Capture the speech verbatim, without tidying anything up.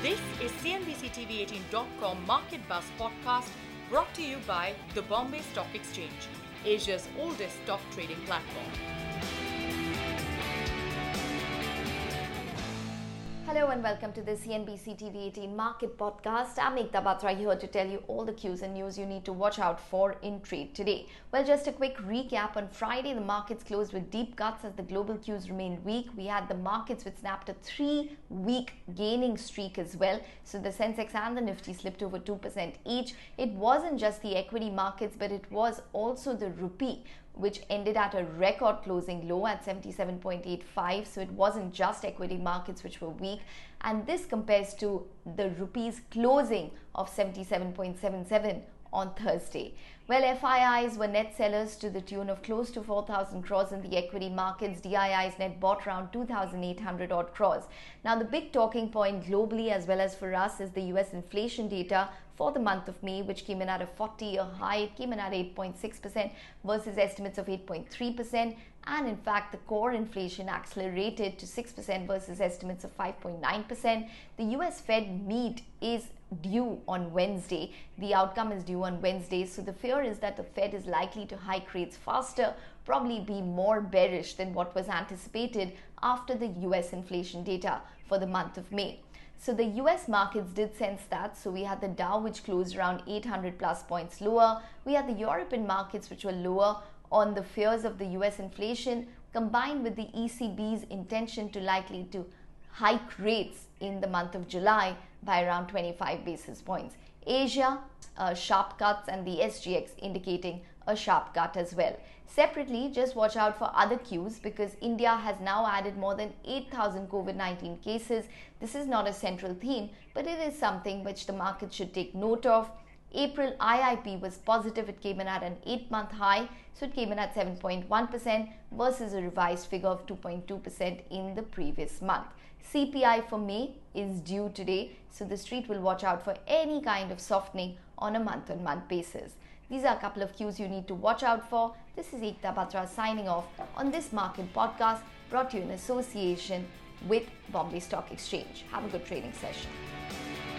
This is C N B C T V eighteen dot com Market Buzz podcast brought to you by the Bombay Stock Exchange, Asia's oldest stock trading platform. Hello and welcome to the C N B C T V eighteen Market Podcast. I'm Ekta Batra here to tell you all the cues and news you need to watch out for in trade today. Well, just a quick recap. On Friday, the markets closed with deep cuts as the global cues remained weak. We had the markets which snapped a three-week gaining streak as well. So the Sensex and the Nifty slipped over two percent each. It wasn't just the equity markets, but it was also the rupee, which ended at a record closing low at seventy-seven point eight five. So it wasn't just equity markets which were weak. And this compares to the rupee's closing of seventy-seven point seven seven on Thursday. Well, F I Is were net sellers to the tune of close to four thousand crores in the equity markets. D I Is net bought around two thousand eight hundred odd crores. Now, the big talking point globally as well as for us is the U S inflation data for the month of May, which came in at a forty-year high. It came in at eight point six percent versus estimates of eight point three percent. And in fact, the core inflation accelerated to six percent versus estimates of five point nine percent. The U S Fed meet is due on Wednesday. The outcome is due on Wednesday. So the fear is that the Fed is likely to hike rates faster, probably be more bearish than what was anticipated after the U S inflation data for the month of May. So the U S markets did sense that. So we had the Dow, which closed around eight hundred plus points lower. We had the European markets, which were lower on the fears of the U S inflation, combined with the E C B's intention to likely to hike rates in the month of July by around twenty-five basis points. Asia, uh, sharp cuts, and the S G X indicating a sharp cut as well. Separately, just watch out for other cues because India has now added more than eight thousand COVID nineteen cases. This is not a central theme, but it is something which the market should take note of. April I I P was positive. It came in at an eight-month high, so it came in at seven point one percent versus a revised figure of two point two percent in the previous month. C P I for May is due today, so the street will watch out for any kind of softening on a month-on-month basis. These are a couple of cues you need to watch out for. This is Ekta Batra signing off on this market podcast brought to you in association with Bombay Stock Exchange. Have a good trading session.